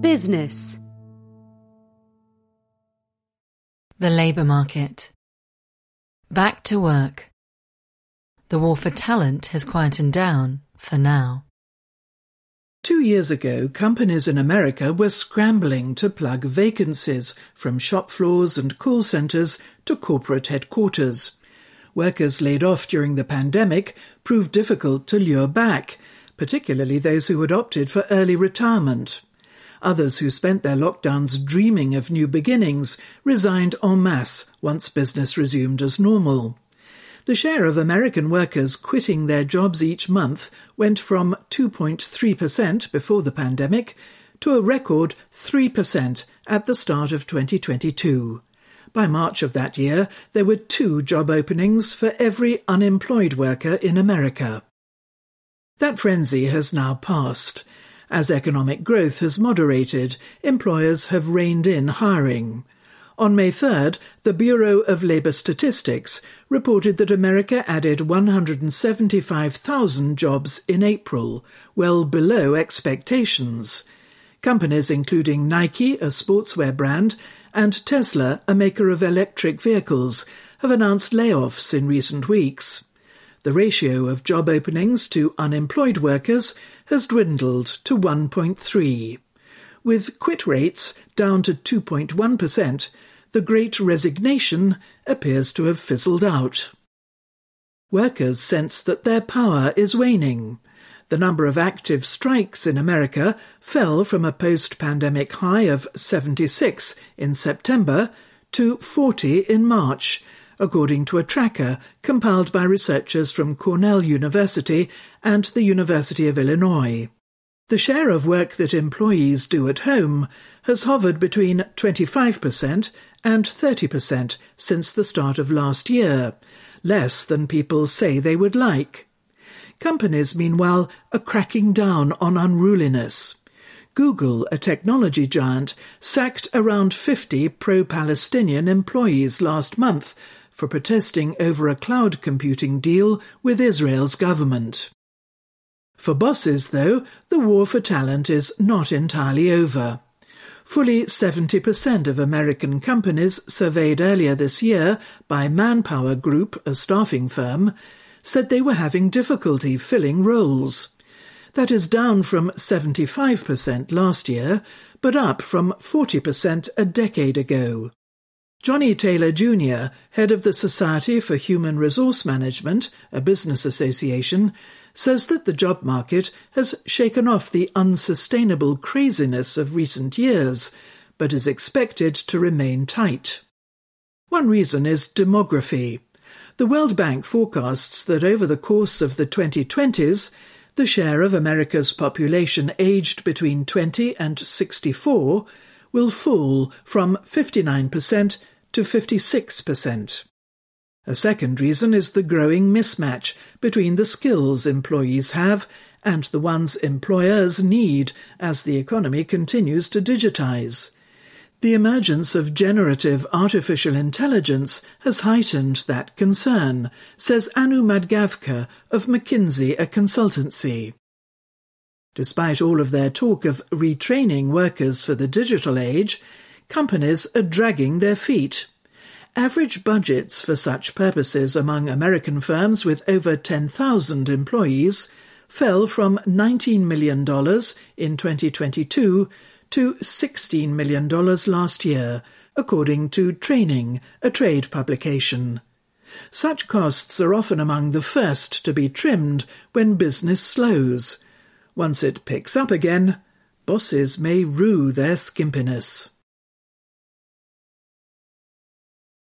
business. The labour market. Back to work. The war for talent has quietened down for now. 2 years ago, companies in America were scrambling to plug vacancies from shop floors and call centres to corporate headquarters. Workers laid off during the pandemic proved difficult to lure back, particularly those who had opted for early retirement. Others who spent their lockdowns dreaming of new beginnings resigned en masse once business resumed as normal. The share of American workers quitting their jobs each month went from 2.3% before the pandemic to a record 3% at the start of 2022. By March of that year, there were 2 job openings for every unemployed worker in America. That frenzy has now passed. As economic growth has moderated, employers have reined in hiring. On May 3rd, the Bureau of Labour Statistics reported that America added 175,000 jobs in April, well below expectations. Companies including Nike, a sportswear brand, and Tesla, a maker of electric vehicles, have announced layoffs in recent weeks. The ratio of job openings to unemployed workers has dwindled to 1.3. With quit rates down to 2.1%, the Great Resignation appears to have fizzled out. Workers sense that their power is waning. The number of active strikes in America fell from a post-pandemic high of 76 in September to 40 in March, according to a tracker compiled by researchers from Cornell University and the University of Illinois. The share of work that employees do at home has hovered between 25% and 30% since the start of last year, less than people say they would like. Companies, meanwhile, are cracking down on unruliness. Google, a technology giant, sacked around 50 pro-Palestinian employees last month for protesting over a cloud computing deal with Israel's government. For bosses, though, the war for talent is not entirely over. Fully 70% of American companies surveyed earlier this year by Manpower Group, a staffing firm, said they were having difficulty filling roles. That is down from 75% last year, but up from 40% a decade ago. Johnny Taylor Jr., head of the Society for Human Resource Management, a business association, says that the job market has shaken off the unsustainable craziness of recent years, but is expected to remain tight. One reason is demography. The World Bank forecasts that over the course of the 2020s, the share of America's population aged between 20 and 64 will fall from 59% to 56%. A second reason is the growing mismatch between the skills employees have and the ones employers need as the economy continues to digitize. The emergence of generative artificial intelligence has heightened that concern, says Anu Madgavkar of McKinsey, a consultancy. Despite all of their talk of retraining workers for the digital age, companies are dragging their feet. Average budgets for such purposes among American firms with over 10,000 employees fell from $19 million in 2022 to $16 million last year, according to Training, a trade publication. Such costs are often among the first to be trimmed when business slows. Once it picks up again, bosses may rue their skimpiness.